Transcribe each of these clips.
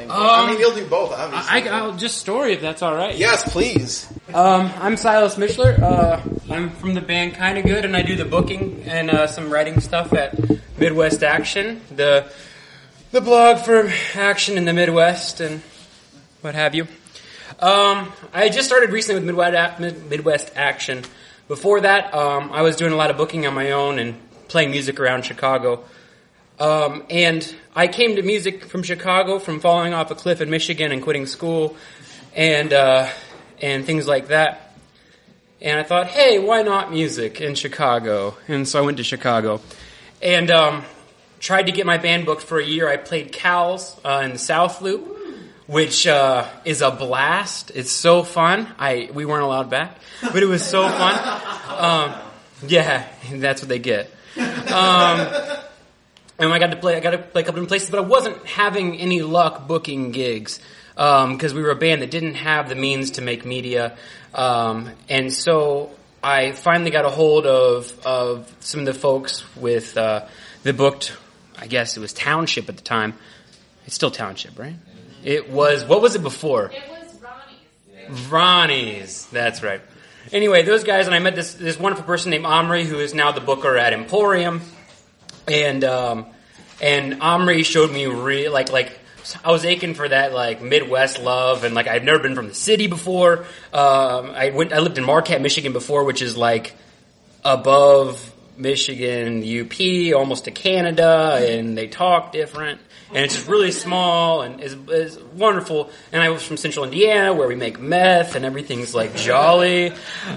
I mean, you'll do both, obviously. I'll just story if that's all right. Yes, please. I'm Silas Michler. I'm from the band Kinda Good, and I do the booking and some writing stuff at Midwest Action, the blog for action in the Midwest and what have you. I just started recently with Midwest Action. Before that, I was doing a lot of booking on my own and playing music around Chicago. And I came to music from Chicago from falling off a cliff in Michigan and quitting school and things like that. And I thought, hey, why not music in Chicago? And so I went to Chicago and tried to get my band booked for a year. I played Cowles in the South Loop, which is a blast. It's so fun. We weren't allowed back, but it was so fun. Yeah, that's what they get. And I got to play a couple different places, but I wasn't having any luck booking gigs because we were a band that didn't have the means to make media. And so I finally got a hold of some of the folks with that booked. I guess it was Township at the time. It's still Township, right? It was. What was it before? It was Ronnie's. Ronnie's. That's right. Anyway, those guys, and I met this wonderful person named Omri, who is now the booker at Emporium. And Omri showed me like I was aching for that like Midwest love, and like I'd never been from the city before. I lived in Marquette, Michigan before, which is like above Michigan, UP, almost to Canada, and they talk different, and it's just really small and is wonderful. And I was from Central Indiana, where we make meth and everything's like jolly.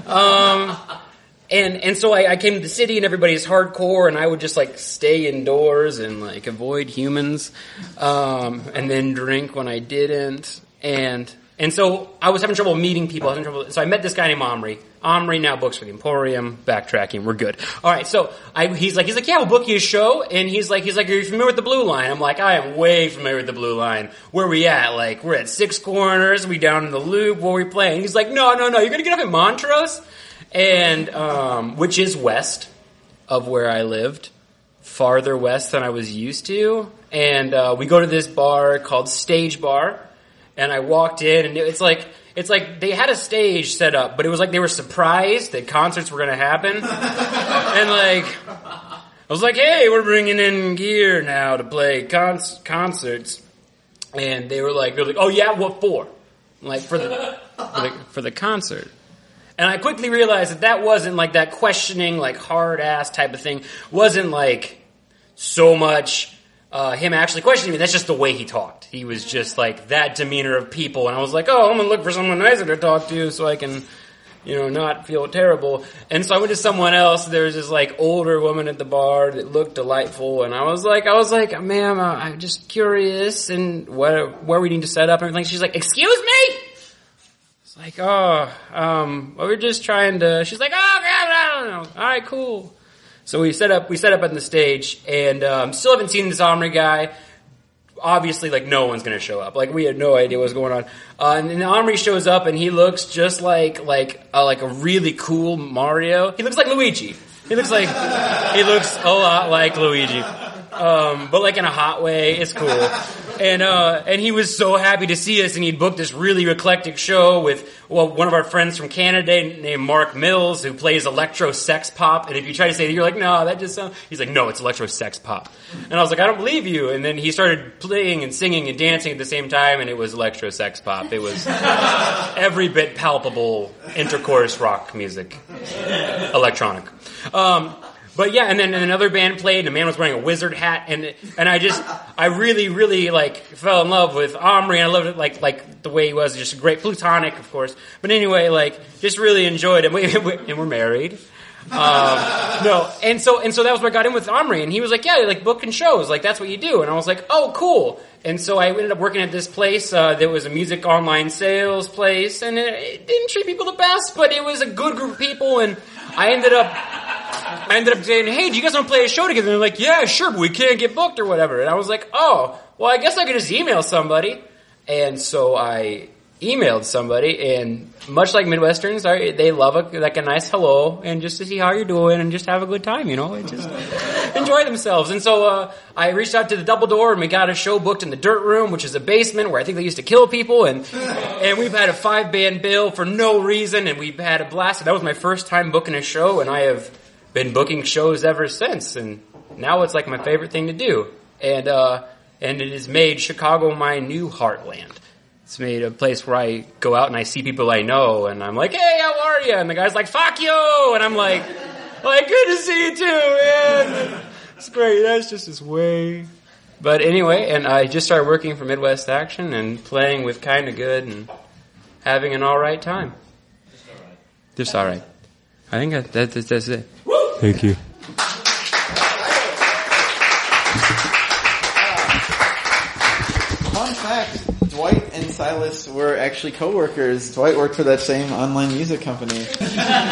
And so I came to the city and everybody's hardcore, and I would just like stay indoors and like avoid humans, and then drink when I didn't. And so I was having trouble meeting people. So I met this guy named Omri. Omri now books for the Emporium. Backtracking, we're good. All right, so he's like, yeah, we'll book you a show. And he's like, are you familiar with the Blue Line? I'm like, I am way familiar with the Blue Line. Where we at? Like, we're at Six Corners. We down in the Loop. Where we playing? He's like, no, you're gonna get up at Montrose. And, which is west of where I lived, farther west than I was used to. And, we go to this bar called Stage Bar, and I walked in, and it's like they had a stage set up, but it was like they were surprised that concerts were gonna happen. And like, I was like, hey, we're bringing in gear now to play concerts. And they're like, oh yeah, what for? Like, for the concert. And I quickly realized that wasn't like that questioning, like hard ass type of thing. Wasn't like so much him actually questioning me. That's just the way he talked. He was just like that demeanor of people. And I was like, oh, I'm gonna look for someone nicer to talk to so I can, not feel terrible. And so I went to someone else. There was this like older woman at the bar that looked delightful. And I was like, ma'am, I'm just curious and where we need to set up and everything. She's like, excuse me? Like, we're just trying to, she's like, oh, God, I don't know. All right, cool. So we set up on the stage, and still haven't seen this Omri guy. Obviously, like, no one's going to show up. Like, we had no idea what's going on. And then Omri shows up, and he looks just like a really cool Mario. He looks like Luigi. He looks a lot like Luigi. But like in a hot way. It's cool. And he was so happy to see us, and he'd booked this really eclectic show with, one of our friends from Canada named Mark Mills, who plays electro sex pop. And if you try to say that, you're like, no, that just sounds, he's like, no, it's electro sex pop. And I was like, I don't believe you. And then he started playing and singing and dancing at the same time, and it was electro sex pop. It was every bit palpable intercourse rock music. Electronic. But yeah, and then another band played, and a man was wearing a wizard hat, and I really, really, like, fell in love with Omri, and I loved it, like, the way he was, just great, plutonic, of course, but anyway, like, just really enjoyed it, and we're married. And so that was where I got in with Omri, and he was like, yeah, like, booking shows, like, that's what you do, and I was like, oh, cool. And so I ended up working at this place that was a music online sales place, and it didn't treat people the best, but it was a good group of people, and I ended up saying, hey, do you guys want to play a show together? And they're like, yeah, sure, but we can't get booked or whatever. And I was like, oh, well, I guess I could just email somebody. And so I emailed somebody, and much like Midwesterns, they love a nice hello and just to see how you're doing and just have a good time, and just enjoy themselves. And so I reached out to the Double Door, and we got a show booked in the Dirt Room, which is a basement where I think they used to kill people, and we've had a 5-band bill for no reason, and we've had a blast. And that was my first time booking a show, and I have been booking shows ever since, and now it's like my favorite thing to do. And it has made Chicago my new heartland. It's made a place where I go out and I see people I know, and I'm like, hey, how are you? And the guy's like, fuck you! And I'm like, good to see you too, man. It's great. That's just his way. But anyway, and I just started working for Midwest Action and playing with Kinda Good and having an all right time. Just all right. I think that's it. Thank you. Fun fact, Dwight and Silas were actually co-workers. Dwight worked for that same online music company.